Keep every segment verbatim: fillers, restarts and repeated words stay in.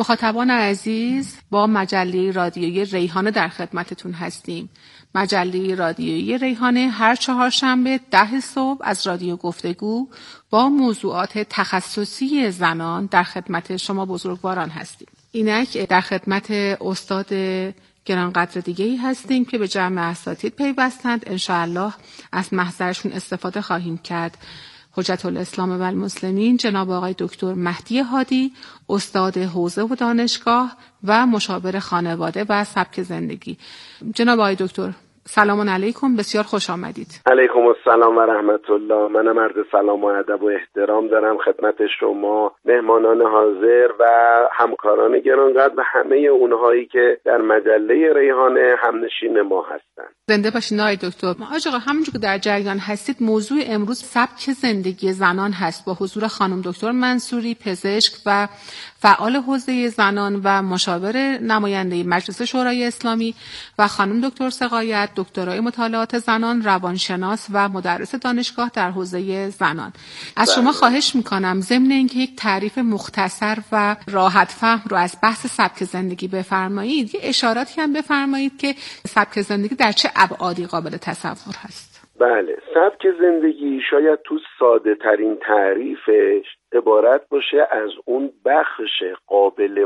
مخاطبان عزیز، با مجله رادیویی ریحانه در خدمتتون هستیم. مجله رادیویی ریحانه هر چهارشنبه ده صبح از رادیو گفتگو با موضوعات تخصصی زنان در خدمت شما بزرگواران هستیم. اینک در خدمت استاد گرانقدر دیگه‌ای هستیم که به جمع اساتید پیوستند. انشاءالله از محضرشون استفاده خواهیم کرد. حجت الاسلام و المسلمین جناب آقای دکتر مهدی هادی، استاد حوزه و دانشگاه و مشاور خانواده و سبک زندگی. جناب آقای دکتر سلام علیکم، بسیار خوش آمدید. علیکم السلام و رحمت الله. من مرد سلام و ادب و احترام دارم خدمت شما، مهمانان حاضر و همکاران گرانقدر و همه اونهایی که در مجله ریحانه همنشین ما هستند. زنده باشین آقای دکتر. آقا همونجور که در جریان هستید، موضوع امروز سبک زندگی زنان هست با حضور خانم دکتر منصوری، پزشک و فعال حوزه زنان و مشاور نماینده مجلس شورای اسلامی، و خانم دکتر سقایت، دکترای مطالعات زنان، روانشناس و مدرس دانشگاه در حوزه زنان. از شما خواهش میکنم ضمن اینکه یک تعریف مختصر و راحت فهم رو از بحث سبک زندگی بفرمایید، یه اشاراتی هم بفرمایید که سبک زندگی در چه ابعادی قابل تصور هست. بله، سبک زندگی شاید تو ساده ترین تعریفش عبارت باشه از اون بخش قابل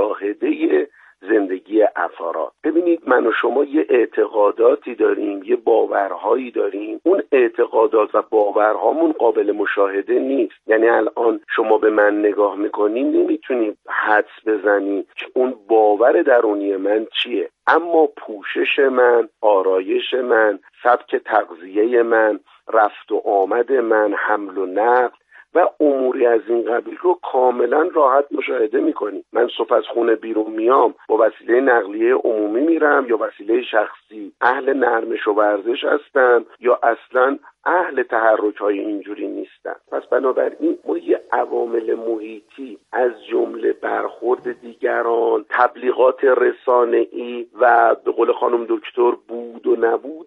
مشاهده زندگی افراد. ببینید، من و شما یه اعتقاداتی داریم، یه باورهایی داریم. اون اعتقادات و باورهامون قابل مشاهده نیست. یعنی الان شما به من نگاه میکنین نمیتونی حدس بزنی که اون باور درونی من چیه، اما پوشش من، آرایش من، سبک تغذیه من، رفت و آمد من، حمل و نقل و اموری از این قبیل رو کاملا راحت مشاهده میکنی. من صبح از خونه بیرون میام، با وسیله نقلیه عمومی میرم یا وسیله شخصی، اهل نرمش و ورزش هستم یا اصلا اهل تحرک های اینجوری نیستن. پس بنابراین ما یه عوامل محیطی از جمله برخورد دیگران، تبلیغات رسانه‌ای و به قول خانم دکتر بود و نبود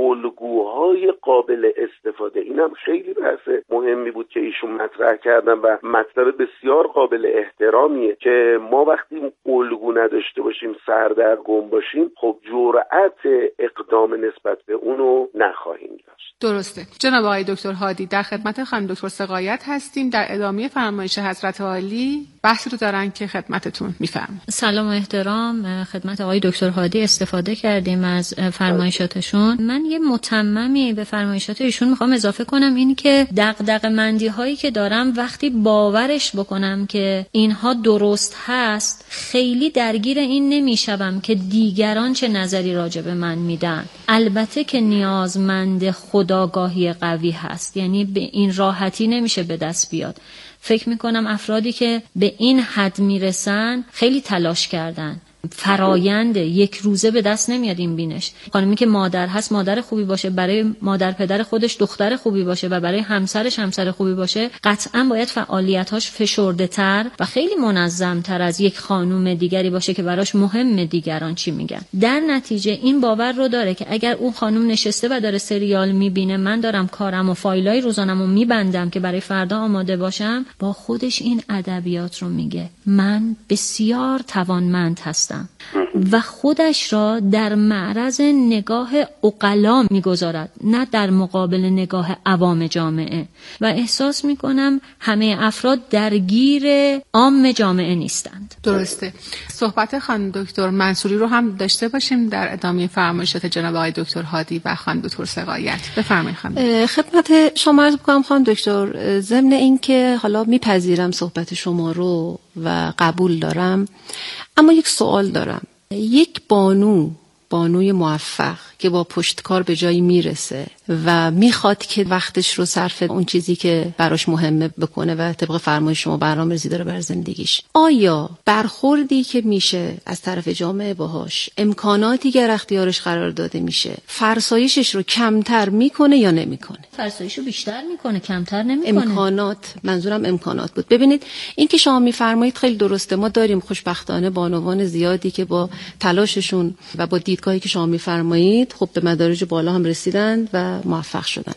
الگوهای قابل استفاده، اینم خیلی بحث مهمی بود که ایشون مطرح کردن و مطلب بسیار قابل احترامیه که ما وقتی الگو نداشته باشیم، سردرگم باشیم، خب جرأت اقدام نسبت به اونو نخواهیم داشت. درسته. جناب آقای دکتر هادی، در خدمت خانم دکتر سقایت هستیم. در ادامه فرمایش حضرت عالی بحثی رو دارن که خدمتتون میفرماییم. سلام و احترام خدمت آقای دکتر هادی. استفاده کردیم از فرمایشاتشون. من یه متممی به فرمایشات ایشون میخوام اضافه کنم، این که دغدغه‌مندی هایی که دارم وقتی باورش بکنم که اینها درست هست، خیلی درگیر این نمیشم که دیگران چه نظری راجع به من میدن. البته که نیازمند خودآگاهی قوی هست، یعنی به این راحتی نمیشه به دست بیاد. فکر میکنم افرادی که به این حد میرسن خیلی تلاش کردن. فرایند یک روزه به دست نمیاد این بینش. خانمی که مادر هست مادر خوبی باشه، برای مادر پدر خودش دختر خوبی باشه و برای همسرش همسر خوبی باشه، قطعا باید فعالیت‌هاش فشرده‌تر و خیلی منظم‌تر از یک خانم دیگری باشه که براش مهمه دیگران چی میگن. در نتیجه این باور رو داره که اگر اون خانم نشسته و داره سریال میبینه، من دارم کارم و فایلای روزانمو میبندم که برای فردا آماده باشم، با خودش این ادبیات رو میگه من بسیار توانمند هستم و خودش را در معرض نگاه عقلا میگذارد، نه در مقابل نگاه عوام جامعه، و احساس میکنم همه افراد درگیر عام جامعه نیستند. درسته. صحبت خانم دکتر منصوری رو هم داشته باشیم در ادامه فرمایشات جناب آقای دکتر هادی و خانم دکتر سقایت. بفرمایید خانم. خدمت شما عرض می‌کنم خانم دکتر، ضمن این که حالا میپذیرم صحبت شما رو و قبول دارم، اما یک سوال دارم. یک بانو بانوی موفق که با پشتکار به جایی میرسه و میخواد که وقتش رو صرف اون چیزی که براش مهمه بکنه و طبق فرمایش شما برنامه‌ریزی داره بر زندگیش، آیا برخوردی که میشه از طرف جامعه باهاش، امکاناتی که در اختیارش قرار داده میشه، فرسایشش رو کمتر میکنه یا نمیکنه؟ فرسایش رو بیشتر میکنه، کمتر نمیکنه. امکانات، منظورم امکانات بود. ببینید این که شما میفرمایید خیلی درسته. ما داریم خوشبختانه بانوان زیادی که با تلاششون و با دیدگاهی که شما میفرمایید خب به مدارج بالا هم رسیدن و موفق شدن.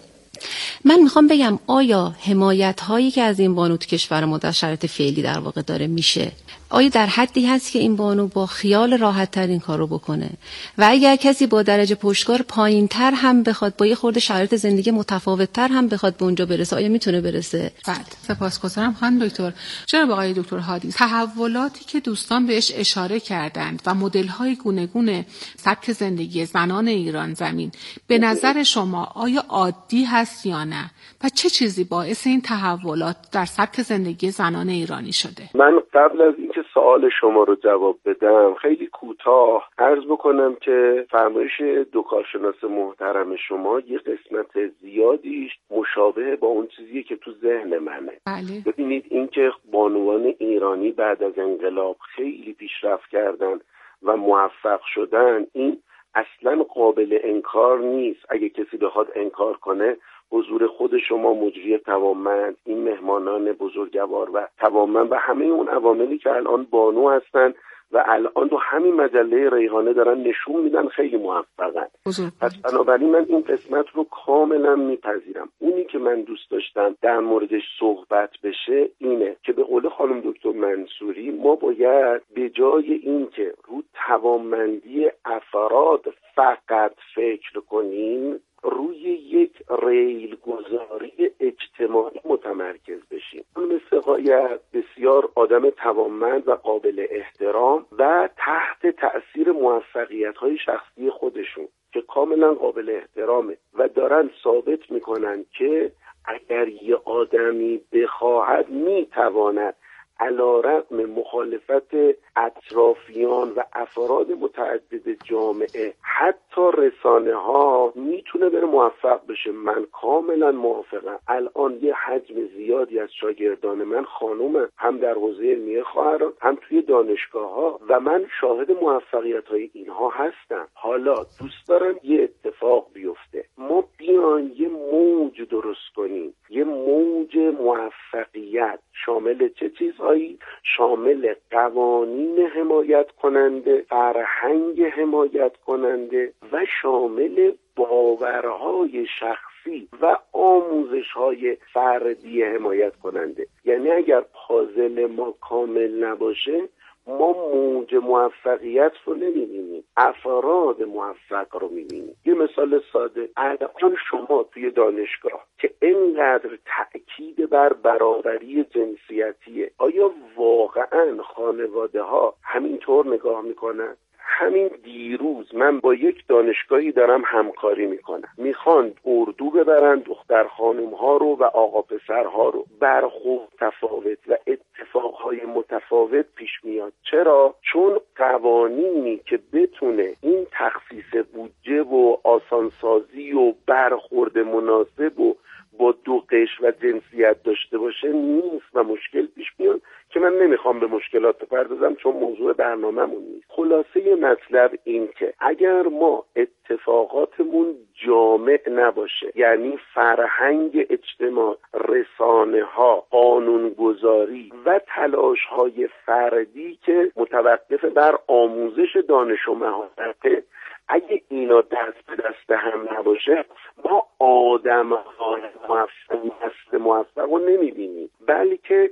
من میخوام بگم آیا حمایت هایی که از این بانو تو کشور ما در شرایط فعلی در واقع داره میشه، آیا در حدی هست که این بانو با خیال راحت تر این کارو بکنه و اگر کسی با درجه پشتکار پایین تر هم بخواد، با یه خورده شرایط زندگی متفاوت تر هم بخواد به اونجا برسه، آیا میتونه برسه؟ بعد سپاسگزارم خانم دکتر. جناب آقای دکتر هادی، تحولاتی که دوستان بهش اشاره کردند و مدل‌های گوناگون سبک زندگی زنان ایران زمین به نظر شما آیا عادی هست یا نه و چه چیزی باعث این تحولات در سبک زندگی زنان ایرانی شده؟ من قبل از اینکه سوال شما رو جواب بدم خیلی کوتاه عرض بکنم که فرمایش دو کارشناس محترم شما یه قسمت زیادیش مشابه با اون چیزیه که تو ذهن منه. بله. ببینید اینکه بانوان ایرانی بعد از انقلاب خیلی پیشرفت کردن و موفق شدن، این اصلا قابل انکار نیست. اگه کسی بخواد انکار کنه، حضور خود شما مجری توانمند، این مهمانان بزرگوار و توانمند و همه اون عواملی که الان بانو هستن و الان تو همین مجله ریحانه دارن نشون میدن خیلی موفقن. پس بنابراین من این قسمت رو کاملا میپذیرم. اونی که من دوست داشتم در موردش صحبت بشه اینه که به قول خانم دکتر منصوری ما باید به جای این که رو توانمندی افراد فقط فکر کنیم، روی یک ریل گذاری اجتماعی متمرکز بشیم. خانم سقایت بسیار آدم توانمند و قابل احترام و تحت تأثیر موفقیت‌های شخصی خودشون که کاملا قابل احترامه و دارن ثابت میکنن که اگر یه آدمی بخواهد میتواند علیرغم مخالفت اطرافیان و افراد متعدد جامعه، حتی رسانه ها، میتونه بره موفق بشه. من کاملا موافقم. الان یه حجم زیادی از شاگردان من خانومه، هم در حوزه علمیه خواهران، هم توی دانشگاه ها و من شاهد موفقیت های اینها هستم. حالا دوست دارم یه اتفاق بیفته، ما بیان یه موج درست کنیم، یه موج موفقیت شامل چه چیزهایی؟ شامل قوانین حمایت کننده، فرهنگ حمایت کننده و شامل باورهای شخصی و آموزش‌های فردی حمایت کننده. یعنی اگر پازل ما کامل نباشه ما موج موفقیت رو نمی‌بینیم، افراد موفق رو می‌بینیم. یه مثال ساده، الان شما توی دانشگاه که اینقدر تأکید بر برابری جنسیتیه، آیا واقعاً خانواده‌ها همینطور نگاه می‌کنن؟ همین دیروز من با یک دانشگاهی دارم همکاری میکنم، میخوان اردو ببرن دختر خانم ها رو و آقا پسر ها رو. برخورد متفاوت و اتفاقهای متفاوت پیش میاد. چرا؟ چون قوانینی که بتونه این تخصیص بودجه و آسانسازی و برخورد مناسب و با دو قش و جنسیت داشته باشه نیست و مشکل پیش میاد که من نمیخوام به مشکلات بپردازم چون موضوع برنامه‌مون نیست. خلاصه مطلب این که اگر ما اتفاقاتمون جامع نباشه، یعنی فرهنگ اجتماع، رسانه ها، قانونگذاری و تلاش های فردی که متوقف بر آموزش دانش و مهارت، اگه اینا دست به دست هم نباشه ما آدم های موفق موفق رو نمیبینیم، بلکه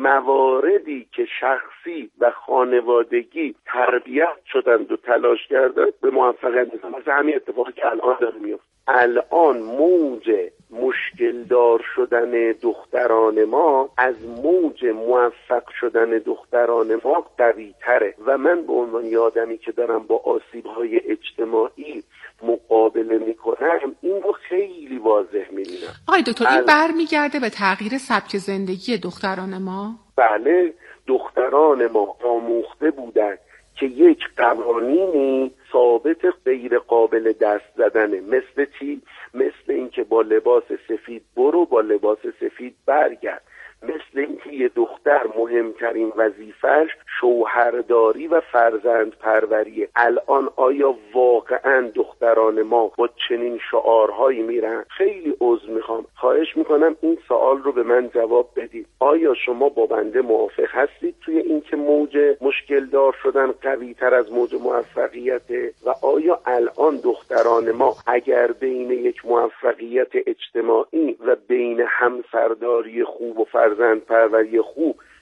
مواردی که شخصی و خانوادگی تربیت شدند و تلاش کردند به موفقیت میرسن. مثل همین اتفاقی که الان داره میفته. الان موج مشکل دار شدن دختران ما از موج موفق شدن دختران ما قوی تره و من به عنوان یه آدمی که دارم با آسیب‌های اجتماعی مقابله میکنم این رو خیلی واضح میبینم. آقای دکتر این برمیگرده به تغییر سبک زندگی دختران ما؟ بله، دختران ما آموخته بودند که یک قوانینی ثابت غیر قابل دست زدنه. مثل چی؟ مثل اینکه با لباس سفید برو، با لباس سفید برگرد. مثل اینکه یه دختر مهمترین وظیفه‌اش شوهرداری و فرزند پروریه. الان آیا واقعا دختران ما با چنین شعارهایی میرن؟ خیلی عذر میخوام، خواهش میکنم این سوال رو به من جواب بدید. آیا شما با بنده موافق هستید توی این که موج مشکل دار شدن قوی تر از موج موفقیته؟ و آیا الان دختران ما اگر بین یک موفقیت اجتماعی و بین همسرداری خوب و فرزند پروری خوب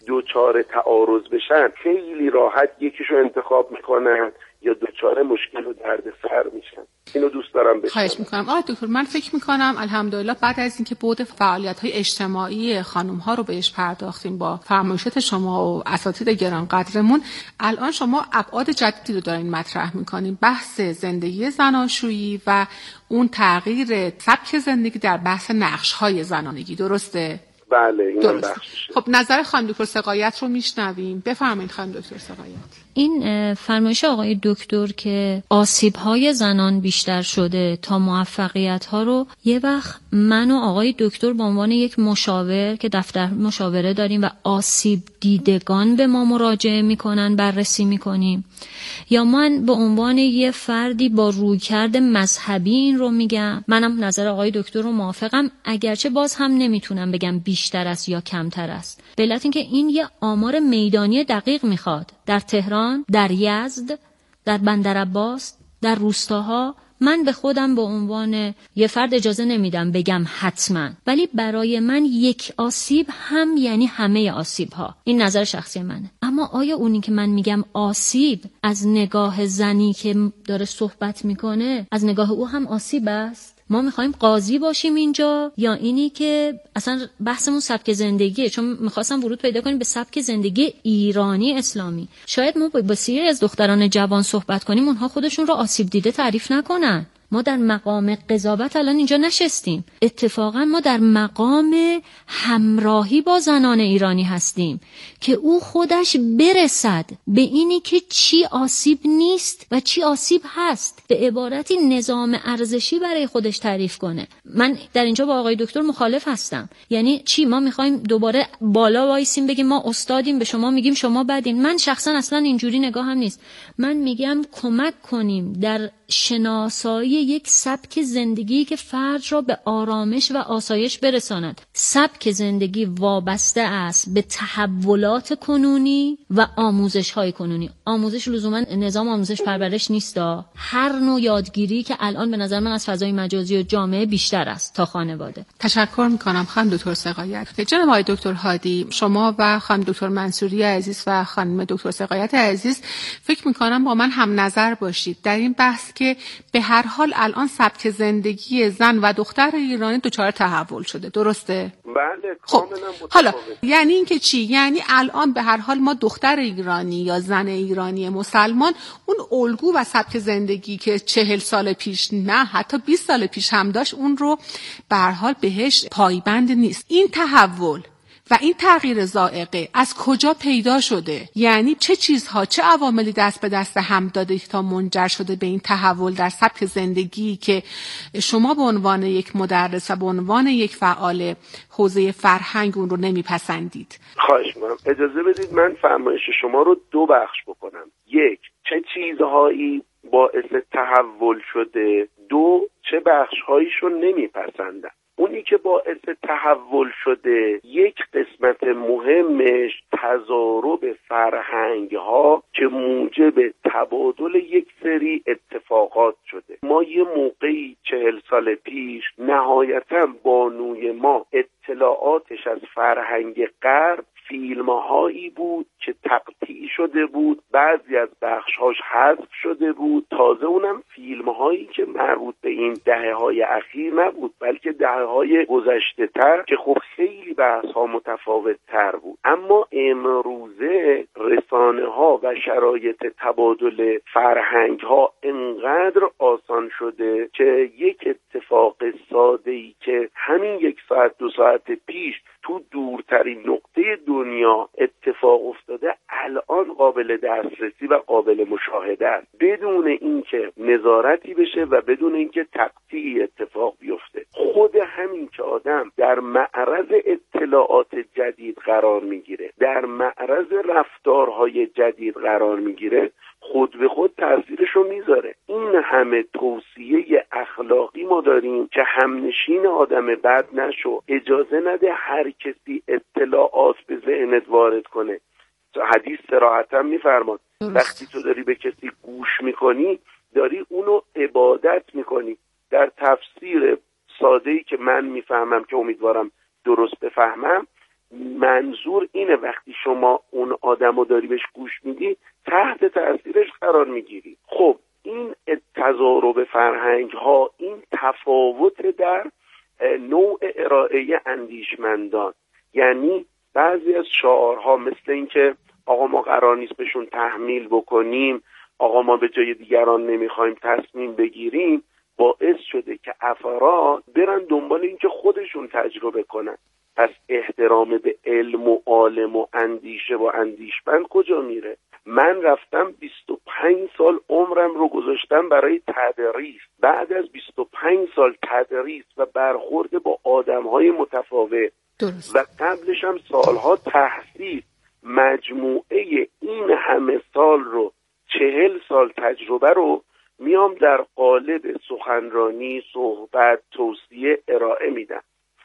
دوچار تعارض بشن خیلی راحت یکیشو انتخاب میکنن یا دوچار مشکل و دردسر میشن. اینو دوست دارم بشنوم. خواهش میکنم. آقای دکتر، من فکر میکنم الحمدلله بعد از اینکه بعد فعالیت‌های اجتماعی خانم‌ها رو بهش پرداختیم با فرمایشات شما و اساتید گرانقدرمون، الان شما ابعاد جدیدی رو دارین مطرح میکنین، بحث زندگی زناشویی و اون تغییر سبک زندگی در بحث نقش‌های زنانگی. درسته؟ بله، این درسته. بخششه. خب نظر خانم دکتر سقایت رو میشنویم. بفرمایید خانم دکتر سقایت. این فرمایش آقای دکتر که آسیب‌های زنان بیشتر شده تا موفقیت‌ها رو یه وقت من و آقای دکتر به عنوان یک مشاور که دفتر مشاوره داریم و آسیب دیدگان به ما مراجعه میکنن بررسی میکنیم، یا من به عنوان یه فردی با رویکرد مذهبی این رو میگم. منم نظر آقای دکتر رو موافقم، اگرچه باز هم نمیتونم بگم بیشتر است یا کمتر است، به علت اینکه این یه آمار میدانی دقیق میخواد. در تهران، در یزد، در بندرعباس، در روستاها، من به خودم به عنوان یه فرد اجازه نمیدم بگم حتما، ولی برای من یک آسیب هم یعنی همه آسیب ها. این نظر شخصی منه. اما آیا اونی که من میگم آسیب از نگاه زنی که داره صحبت میکنه از نگاه او هم آسیب است؟ ما میخوایم قاضی باشیم اینجا، یا اینی که اصلا بحثمون سبک زندگیه؟ چون میخواستم ورود پیدا کنیم به سبک زندگی ایرانی اسلامی. شاید ما با بسیاری از دختران جوان صحبت کنیم، اونها خودشون رو آسیب دیده تعریف نکنن. ما در مقام قضاوت الان اینجا نشستیم، اتفاقا ما در مقام همراهی با زنان ایرانی هستیم که او خودش برسد به اینی که چی آسیب نیست و چی آسیب هست، به عبارتی نظام ارزشی برای خودش تعریف کنه. من در اینجا با آقای دکتر مخالف هستم. یعنی چی؟ ما میخوایم دوباره بالا وایسیم بگیم ما استادیم، به شما میگیم شما بدین؟ من شخصا اصلا اینجوری نگاهم نیست. من میگم کمک کنیم در شناسایی یک سبک زندگی که فرد را به آرامش و آسایش برساند. سبک زندگی وابسته است به تحولات کنونی و آموزش‌های کنونی. آموزش لزوما نظام آموزش پرورش نیست. هر نوع یادگیری که الان به نظر من از فضای مجازی و جامعه بیشتر است تا خانواده. تشکر میکنم خانم دکتر سقایت. جناب آقای دکتر هادی، شما و خانم دکتر منصوری عزیز و خانم دکتر سقایت عزیز فکر میکنم با من هم نظر باشید در این بحث که به هر حال الان سبک زندگی زن و دختر ایرانی دچار تحول شده. درسته؟ بله، خب کاملا متفاوت. حالا یعنی این که چی؟ یعنی الان به هر حال ما دختر ایرانی یا زن ایرانی مسلمان اون الگو و سبک زندگی که چهل سال پیش نه حتی بیست سال پیش هم داشت اون رو به هر حال بهش پایبند نیست. این تحول و این تغییر ذائقه از کجا پیدا شده؟ یعنی چه چیزها، چه عواملی دست به دست هم داده تا منجر شده به این تحول در سبک زندگی که شما به عنوان یک مدرس و به عنوان یک فعال حوزه فرهنگ اون رو نمیپسندید؟ خواهش می‌کنم اجازه بدید من فرمایش شما رو دو بخش بکنم. یک، چه چیزهایی باعث تحول شده؟ دو، چه بخش‌هایشو نمیپسندم؟ اونی که باعث تحول شده یک قسمت مهمش تضارب فرهنگ ها که موجب تبادل یک سری اتفاقات شده. ما یه موقعی چهل سال پیش نهایتاً بانوی ما اطلاعاتش از فرهنگ غرب فیلم هایی بود که تقطیع شده بود، بعضی از بخشهاش حذف شده بود. تازه اونم فیلم هایی که مربوط به این دهه های اخیر نبود بلکه دهه های گذشته تر که خب خیلی بحث ها متفاوت تر بود. اما امروزه رسانه ها و شرایط تبادل فرهنگ ها انقدر آسان شده که یک اتفاق ساده ای که همین یک ساعت دو ساعت پیش تو دورترین نقطه دنیا اتفاق افتاده الان قابل دسترسی و قابل مشاهده است، بدون اینکه نظارتی بشه و بدون اینکه تقطیعی اتفاق بیفته. خود همین که آدم در معرض اطلاعات جدید قرار میگیره، در معرض رفتارهای جدید قرار میگیره، خود به خود تاثیرشو میذاره. این همه توصیه اخلاقی ما داریم که همنشین آدم بد نشو، اجازه نده هر کسی اطلاعات به ذهنت وارد کنه. حدیث صراحتا میفرماد وقتی تو داری به کسی گوش میکنی داری اونو عبادت میکنی. در تفسیر ساده‌ای که من میفهمم که امیدوارم درست بفهمم، منظور اینه وقتی شما اون آدمو داری بهش گوش میدی تحت تاثیرش قرار میگیری. خب این تضارب فرهنگ ها، این تفاوت در نوع ارائه اندیشمندان، یعنی بعضی از شعارها مثل این که آقا ما قرار نیست بهشون تحمیل بکنیم، آقا ما به جای دیگران نمیخوایم تصمیم بگیریم، باعث شده که افراد برن دنبال این که خودشون تجربه کنن. پس احترام به علم و عالم و اندیشه و اندیشمند کجا میره؟ من رفتم بیست و پنج سال عمرم رو گذاشتم برای تدریس. بعد از بیست و پنج سال تدریس و برخورد با آدم‌های متفاوت درست. و قبلش هم سالها تحصیل، مجموعه این همه سال رو، چهل سال تجربه رو میام در قالب سخنرانی، صحبت، توصیه ارائه میدم.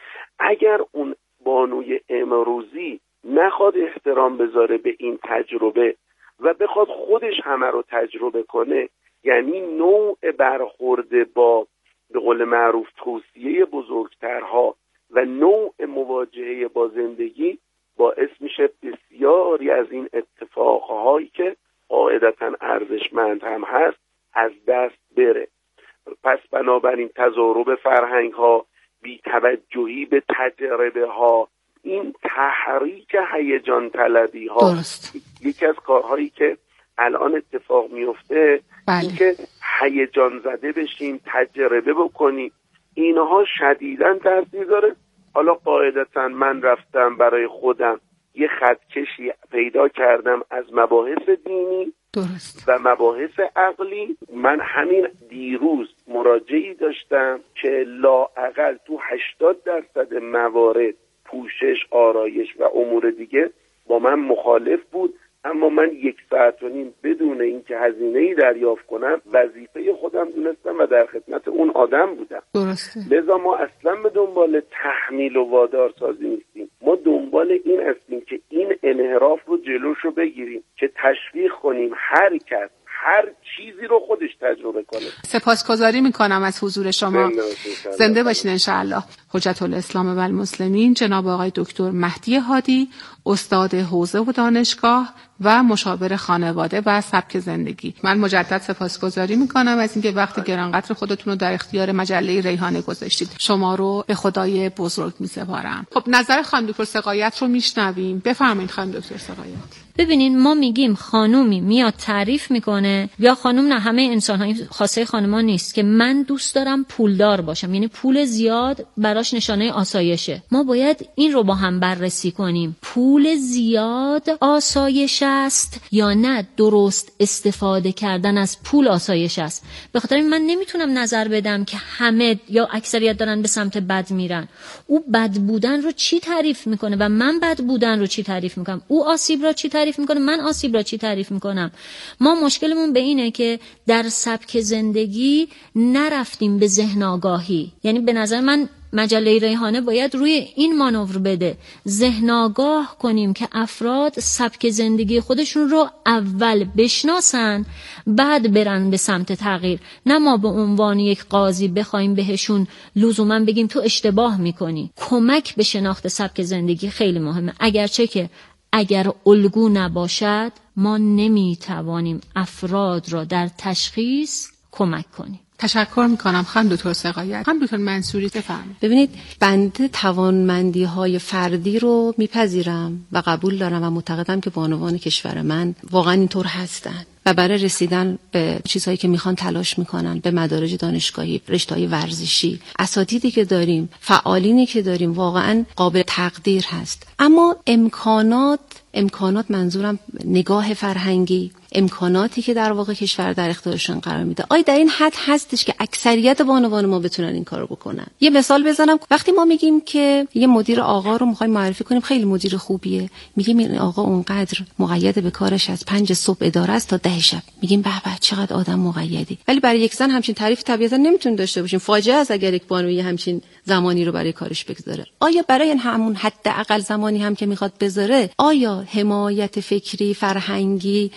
اگر اون بانوی امروزی نخواد احترام بذاره به این تجربه و بخواد خودش همه رو تجربه کنه، یعنی نوع برخورد با به قول معروف توصیه بزرگترها و نوع مواجهه با زندگی، باعث میشه بسیاری از این اتفاقهایی که قاعدتاً ارزشمند هم هست از دست بره. پس بنابراین تضارب فرهنگ ها، بی‌توجهی به تجربه ها، این تحریک هیجان طلبی ها درست. یکی از کارهایی که الان اتفاق میفته بله. این که هیجان زده بشیم، تجربه بکنیم، اینها شدیداً تاثیر داره. حالا قاعدتاً من رفتم برای خودم یه خطکشی پیدا کردم از مباحث دینی درست. و مباحث عقلی. من همین دیروز مراجعی داشتم که لااقل تو هشتاد درصد موارد پوشش، آرایش و امور دیگه با من مخالف بود، اما من یک ساعت و نیم بدون اینکه هزینه‌ای دریافت کنم وظیفه خودم دونستم و در خدمت اون آدم بودم. درسته. لذا ما اصلا به دنبال تحمیل و وادار سازی نیستیم، ما دنبال این هستیم که این انحراف رو جلوشو بگیریم، که تشویق کنیم هر کس هر چیزی رو خودش تجربه کنه. سپاسگزاری میکنم از حضور شما. زنده باشین انشاءالله. حجت الاسلام و المسلمین جناب آقای دکتر مهدی هادی، استاد حوزه و دانشگاه و مشاور خانواده و سبک زندگی. من مجدد سپاسگزاری میکنم از اینکه وقت گرانقدر خودتون رو در اختیار مجله ریحانه گذاشتید. شما رو به خدای بزرگ میسپارم. خب نظر خانم دکتر سقایت رو میشنویم. بفرمایید خانم دکتر سقایت. ببینین ما میگیم خانومی میاد تعریف میکنه، یا خانوم نه، همه انسان ها، خاصه خانوما نیست، که من دوست دارم پولدار باشم، یعنی پول زیاد براش نشانه آسایشه. ما باید این رو با هم بررسی کنیم، پول زیاد آسایش است یا نه درست استفاده کردن از پول آسایش است. به خاطر این من نمیتونم نظر بدم که همه یا اکثریت دارن به سمت بد میرن. او بد بودن رو چی تعریف میکنه و من بد بودن رو چی تعریف میکنم؟ او آسیب را چی تعریف میکنه، من آسیب را چی تعریف میکنم؟ ما مشکلمون به اینه که در سبک زندگی نرفتیم به ذهن آگاهی. یعنی به نظر من مجله ریحانه باید روی این مانور بده، ذهن آگاه کنیم که افراد سبک زندگی خودشون رو اول بشناسن، بعد برن به سمت تغییر. نه ما به عنوان یک قاضی بخوایم بهشون لزوما بگیم تو اشتباه میکنی. کمک به شناخت سبک زندگی خیلی مهمه، اگرچه که اگر الگو نباشد ما نمیتوانیم افراد را در تشخیص کمک کنیم. تشکر میکنم خانم دکتر سقایت. خانم دکتر منصوری بفرمایید. ببینید بنده توانمندی های فردی رو میپذیرم و قبول دارم و معتقدم که بانوان کشور من واقعا اینطور هستن و برای رسیدن به چیزهایی که میخوان تلاش میکنن، به مدارج دانشگاهی، رشته‌های ورزشی. اساتیدی که داریم، فعالینی که داریم واقعا قابل تقدیر هست. اما امکانات امکانات منظورم نگاه فرهنگی، امکاناتی که در واقع کشور در اختیارشون قرار میده، آیا در این حد هستش که اکثریت بانوان ما بتونن این کارو بکنن؟ یه مثال بزنم. وقتی ما میگیم که یه مدیر آقا رو میخوایم معرفی کنیم خیلی مدیر خوبیه، میگیم این آقا اونقدر مقید به کارش از پنج صبح اداره است تا ده شب، میگیم به به چقدر آدم مقیدی. ولی برای یک زن همچین تعریف طبیعتا نمیتونه داشته باشیم. فاجعه است اگر یک بانوی همچین زمانی رو برای کارش بگذاره. آیا برای همون حداقل زمانی هم که میخواد بذاره، آیا حمایت فکری، فرهنگی و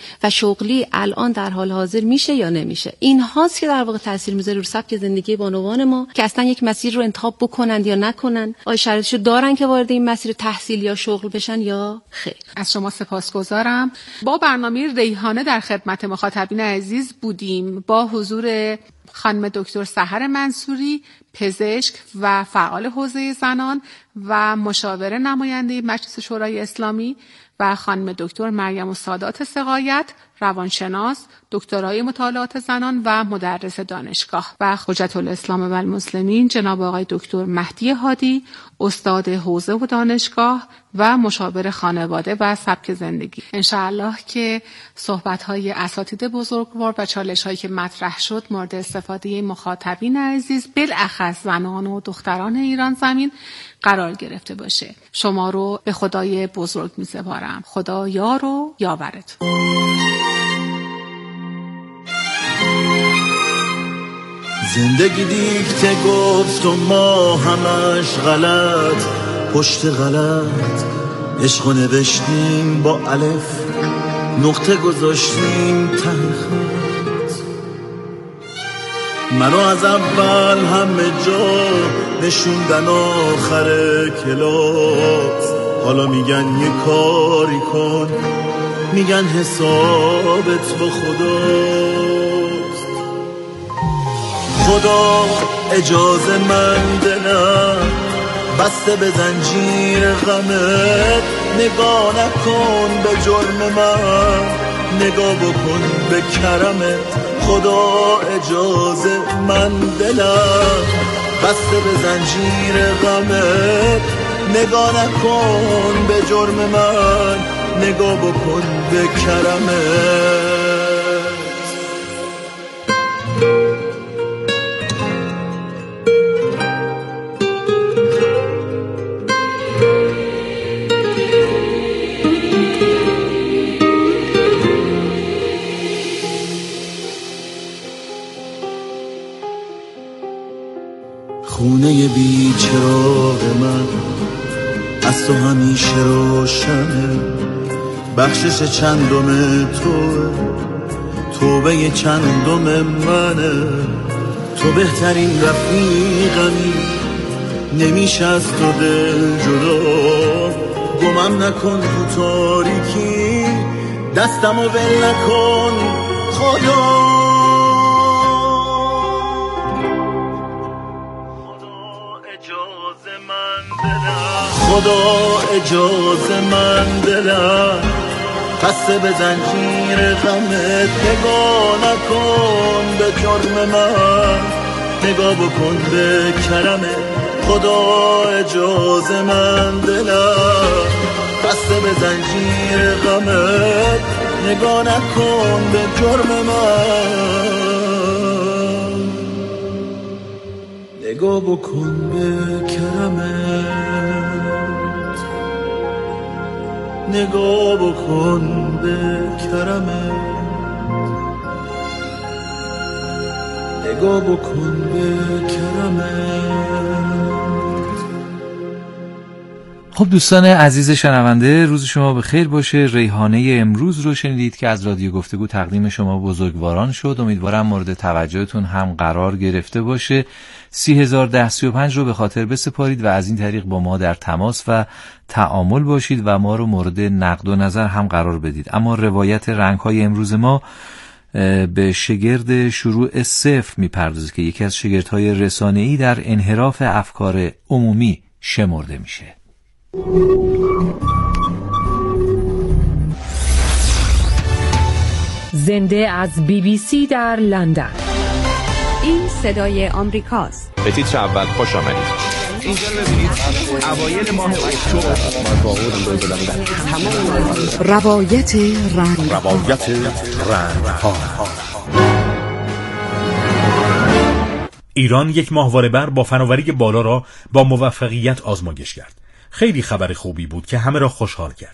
شغلی الان در حال حاضر میشه یا نمیشه. این هاست که در واقع تاثیر میذاره رو سبک زندگی بانوان ما که اصلا یک مسیر رو انتخاب بکنن یا نکنن، آیا شرایطشو دارن که وارد این مسیر تحصیل یا شغل بشن یا خیر. از شما سپاسگزارم. با برنامه ریحانه در خدمت مخاطبین عزیز بودیم با حضور خانم دکتر سحر منصوری، پزشک و فعال حوزه زنان و مشاور نماینده مجلس شورای اسلامی، و خانم دکتر مریم سادات سقایت، روانشناس، دکترای مطالعات زنان و مدرس دانشگاه، و حجت الاسلام و المسلمین جناب آقای دکتر مهدی هادی، استاد حوزه و دانشگاه و مشاور خانواده و سبک زندگی. انشاءالله که صحبت‌های اساتید بزرگوار و چالش‌هایی که مطرح شد مورد استفاده مخاطبین عزیز، بالاخص زنان و دختران ایران زمین قرار گرفته باشه. شما رو به خدای بزرگ می‌سپارم. خدا یار و یاورتون. زندگی دیکته گفت و ما همش غلط پشت غلط، عشقو نوشتیم با الف، نقطه گذاشتیم ته خط. منو از اول همه جا نشوندن آخر کلاس، حالا میگن یه کاری کن، میگن حسابت با خداست. خدا اجازه من دلم بسته به زنجیر غمت، نگاه نکن به جرم من، نگاه بکن به کرمت. خدا اجازه من دلم بسته به زنجیر غمت، نگاه نکن به جرم من، نگاه بکن به کرمت. خونه بی چراغ من از تو همیشه روشنه، بخشش چندم تو، توبه چندم منه. تو بهترین رفیقمی، نمیشه از تو دل جدا. گمم نکن تو تاریکی، دستمو ول نکن خدا. خدا اجازه من دلم بسته به زنجیر غمت، نگاه نکن به جرم من، نگاه بکن به کرمت. خدا اجازه من دلم بسته به زنجیر غمت، نگاه نکن به جرم من، نگاه بکن به کرمت، نگاه بکن به کرمت، نگاه بکن به کرمت. خب دوستان عزیز شنونده، روز شما بخیر باشه. ریحانه امروز رو شنیدید که از رادیو گفتگو تقدیم شما بزرگواران شد. امیدوارم مورد توجهتون هم قرار گرفته باشه. سی هزار ده سی و پنج رو به خاطر بسپارید و از این طریق با ما در تماس و تعامل باشید و ما رو مورد نقد و نظر هم قرار بدید. اما روایت رنگ‌های امروز ما به شگرد شروع صفر میپردازه که یکی از شگردهای رسانه‌ای در انحراف افکار عمومی شمرده میشه. زنده از بی بی سی در لندن. این صدای آمریکاست. به تیتر اول خوش آمدید. اینجا ببینید اوایل ماه اکتبر روایت رنگ روایت رنگ ها. ایران یک ماهواره بر با فناوری بالا را با موفقیت آزمایش کرد. خیلی خبر خوبی بود که همه را خوشحال کرد.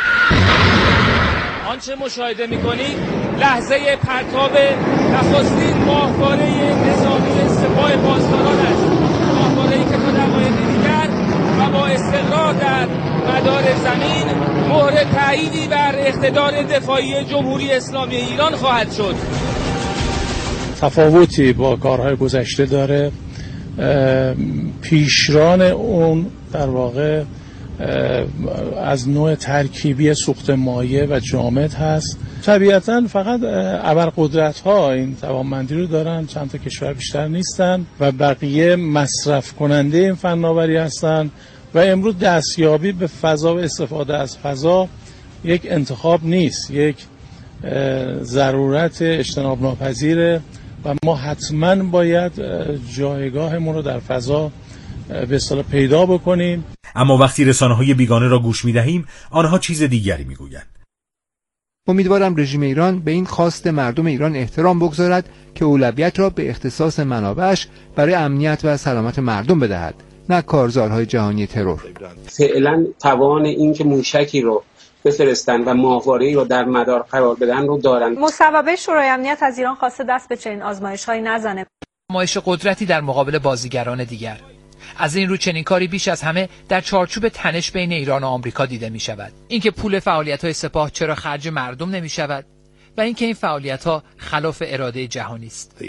آنچه مشاهده می‌کنید لحظه پرتاب نخستین ماهواره نظامی سپاه پاسداران است. ماهواره‌ای که تا دقایق دیگر و با استقرار در مدار زمین مهر تأییدی بر اقتدار دفاعی جمهوری اسلامی ایران خواهد شد. تفاوتی با کارهای گذشته داره. پیشران اون در واقع از نوع ترکیبی سوخت مایع و جامد هست. طبیعتاً فقط ابرقدرت‌ها این توانمندی رو دارن، چند تا کشور بیشتر نیستن و بقیه مصرف کننده این فناوری هستن و امروز دستیابی به فضا و استفاده از فضا یک انتخاب نیست، یک ضرورت اجتناب ناپذیره و ما حتماً باید جایگاهمون رو در فضا به اصطلاح پیدا بکنیم. اما وقتی رسانه‌های بیگانه را گوش می‌دهیم، آنها چیز دیگری می‌گویند. امیدوارم رژیم ایران به این خواست مردم ایران احترام بگذارد که اولویت را به اختصاص منابعش برای امنیت و سلامت مردم بدهد، نه کارزارهای جهانی ترور. فعلا توان این که موشکی رو بفرستن و ماهواره‌ای رو در مدار قرار بدن رو دارن. مصوبه شورای امنیت از ایران خواسته دست به چنین آزمایش‌هایی نزنه. آزمایش قدرتی در مقابل بازیگران دیگر. از این رو چنین کاری بیش از همه در چارچوب تنش بین ایران و آمریکا دیده می شود. اینکه پول فعالیت‌های سپاه چرا خرج مردم نمی شود و اینکه این فعالیت‌ها خلاف اراده جهانی است.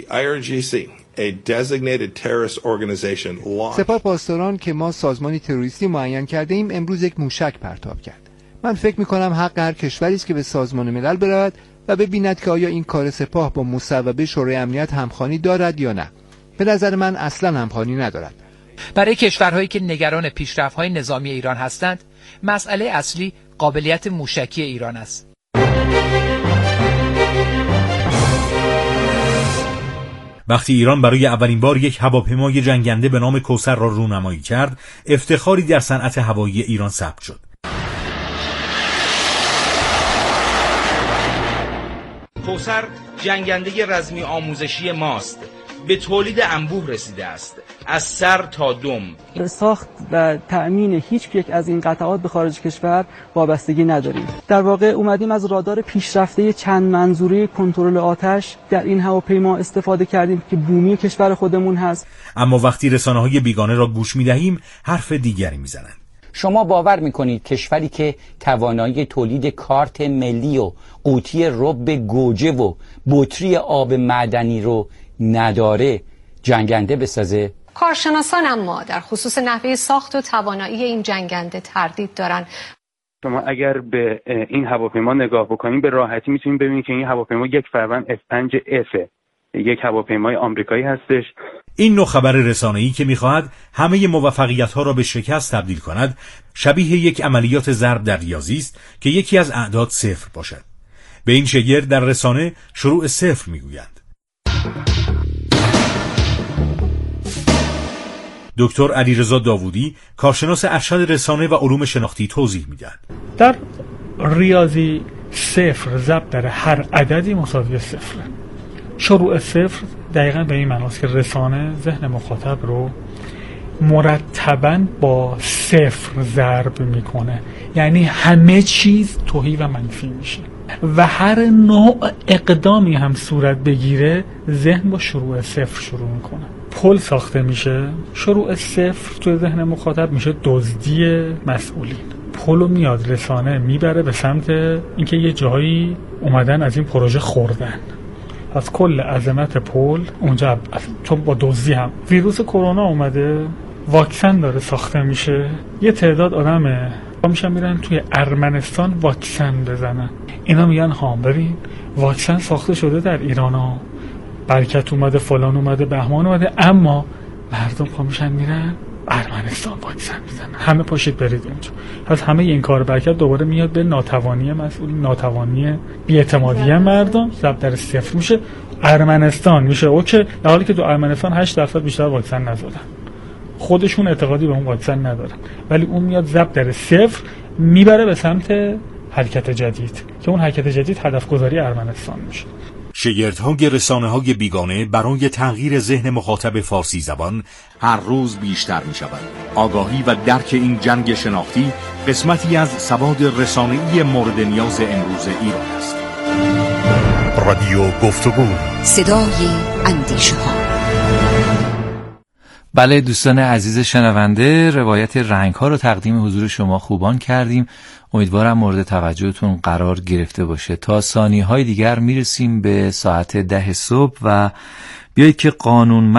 سپاه پاسداران که ما سازمانی تروریستی معین کرده ایم امروز یک موشک پرتاب کرد. من فکر می کنم حق هر کشوری است که به سازمان ملل برود و ببیند که آیا این کار سپاه با مصوبه شورای امنیت همخوانی دارد یا نه. به نظر من اصلا همخوانی ندارد. برای کشورهایی که نگران پیشرفت‌های نظامی ایران هستند، مسئله اصلی قابلیت موشکی ایران است. وقتی ایران برای اولین بار یک هواپیمای جنگنده به نام کوثر را رونمایی کرد، افتخاری در صنعت هوایی ایران ثبت شد. کوثر جنگنده رزمی آموزشی ماست. به تولید انبوه رسیده است، از سر تا دم. به ساخت و تأمین هیچ یک از این قطعات به خارج کشور وابستگی نداریم. در واقع اومدیم از رادار پیشرفته چند منظوره کنترل آتش در این هواپیما استفاده کردیم که بومی کشور خودمون هست. اما وقتی رسانه‌های بیگانه را گوش می‌دهیم، حرف دیگری می‌زنند. شما باور می‌کنید کشوری که توانایی تولید کارت ملی و قوطی رب گوجه و بطری آب معدنی رو نداره جنگنده بسازه؟ کارشناسان اما در خصوص نحوه ساخت و توانایی این جنگنده تردید دارن. شما اگر به این هواپیما نگاه بکنید به راحتی میتونید ببینید که این هواپیما یک فروند اف پنج اف یک هواپیمای آمریکایی هستش. این نوع خبر رسانه‌ای که می‌خواهد همه موفقیت‌ها را به شکست تبدیل کند، شبیه یک عملیات ضرب در ریاضی است که یکی از اعداد صفر باشد. به این شگرد در رسانه شروع صفر می‌گویند. دکتر علیرضا داوودی، کارشناس ارشد رسانه و علوم شناختی توضیح می‌دهد. در ریاضی صفر ضرب در هر عددی مساوی صفر. شروع صفر دقیقاً به این معناست که رسانه ذهن مخاطب رو مرتباً با صفر ضرب میکنه، یعنی همه چیز تحی و منفی میشه و هر نوع اقدامی هم صورت بگیره ذهن با شروع صفر شروع میکنه. پل ساخته میشه، شروع صفر تو ذهن مخاطب میشه دزدی مسئولین. پلو میاد رسانه میبره به سمت اینکه یه جایی اومدن از این پروژه خوردن. از کل عظمت پل اونجا چون با دزدی هم ویروس کرونا اومده، واکسن داره ساخته میشه، یه تعداد آدم میشن میرن توی ارمنستان واکسن بزنن. اینا میگن ها ببین واکسن ساخته شده در ایران ها، برکت اومده، فلان اومده، بهمان اومده، اما مردم پا میشن میرن ارمنستان واکسن میزنن. همه پاشید برید اونجا. پس همه این کار برکت دوباره میاد به ناتوانی مسئول، ناتوانی بی‌اعتمادی مردم، ضرب در صفر میشه. ارمنستان میشه اوکی، در حالی که تو ارمنستان هشت درصد بیشتر واکسن نزدن، خودشون اعتقادی به اون واکسن ندارن، ولی اون میاد ضرب در صفر میبره به سمت حرکت جدید که اون حرکت جدید هدف گذاری ارمنستان میشه. شگردهای رسانه‌های بیگانه برای تغییر ذهن مخاطب فارسی زبان هر روز بیشتر می شود. آگاهی و درک این جنگ شناختی قسمتی از سواد رسانه‌ای مورد نیاز امروز ایران است. رادیو گفتگو، صدای اندیشه ها. بله دوستان عزیز شنونده، روایت رنگ ها رو تقدیم حضور شما خوبان کردیم. امیدوارم مورد توجهتون قرار گرفته باشه. تا ثانیه های دیگر میرسیم به ساعت ده صبح و بیایید که قانون